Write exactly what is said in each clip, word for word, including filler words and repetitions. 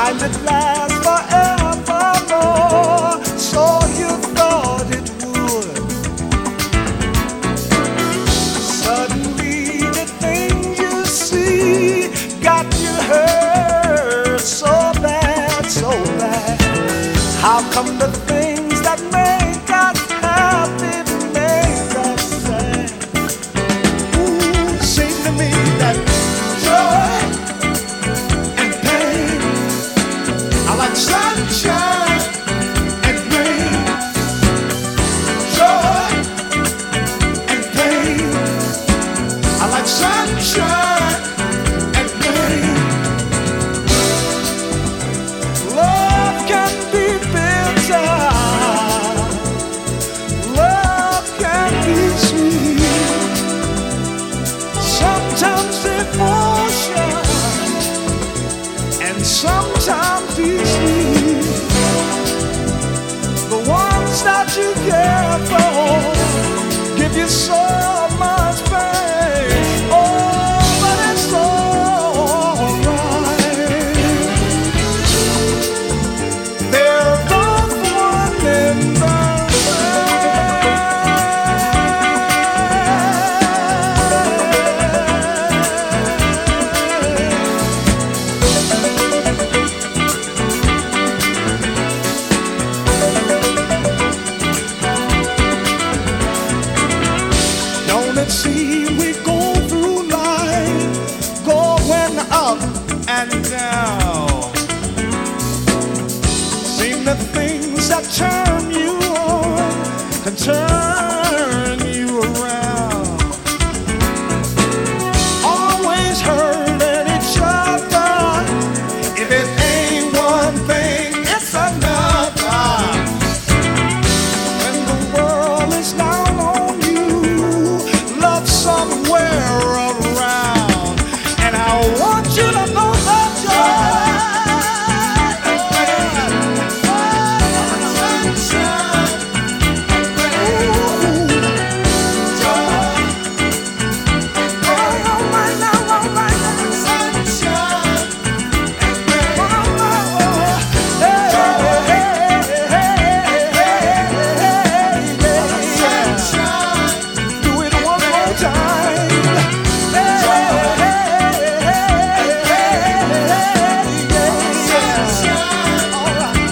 and it lasts forevermore. So you thought it would. Suddenly the things you see got you hurt so bad, so bad. How come the things that make us happy make us sad? Ooh, seem to me that joy and pain are like sunshine and rain. Joy and pain are like sunshine and rain. Love can be bitter, love can be sweet. Sometimes devotion and sometimes easy. The ones that you care for give you so much pain. Oh, but it's alright. They're both one and the Don't it seem we go through life going up and down? Seem the things that turn you on can turn you around. Always hurting each other. If it ain't one thing, it's another. When the world is down on you, love somewhere around. And I want you to know that joy and pain, sunshine and rain. Joy and pain, all right now, all right now, sunshine and rain. Hey, hey, hey, hey, hey, sunshine. Do it one more time. Hey, hey, hey, hey, sunshine. All right.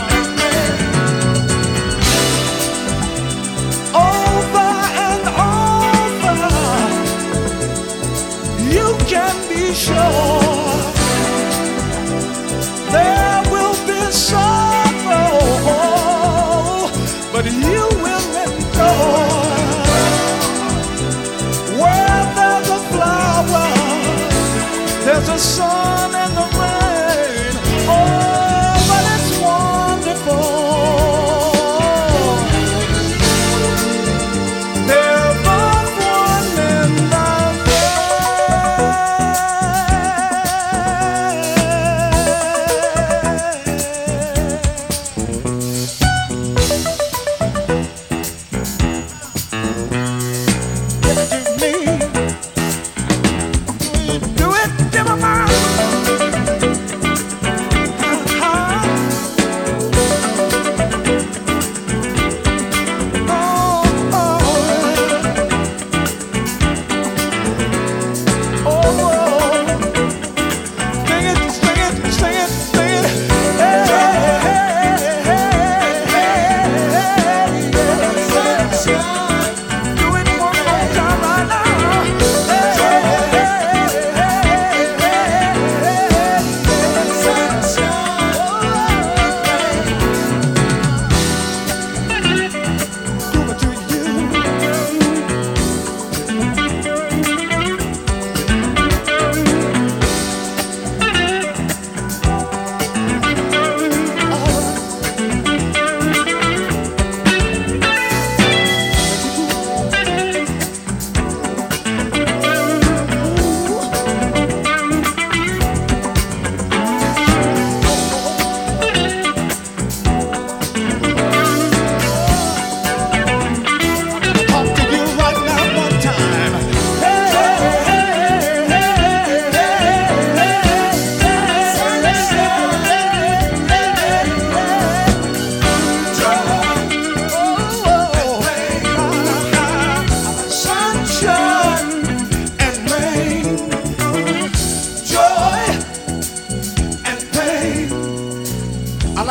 Over and over, you can be sure there will be sorrow, but you will endure. Where there's a flower, there's a sun and the rain. Oh, but it's wonderful. They're both one and the Give it to me. Do it, give 'em out.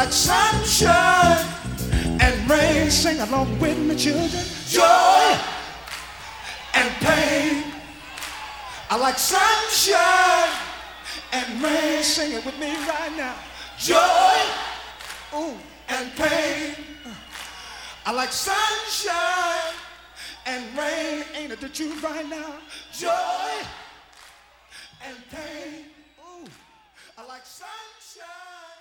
like sunshine and rain. Sing along with me, children. Joy and pain. I like sunshine and rain. Sing it with me right now. Joy ooh, and pain. I like sunshine and rain. Ain't it the truth right now? Joy and pain. Ooh, I like sunshine.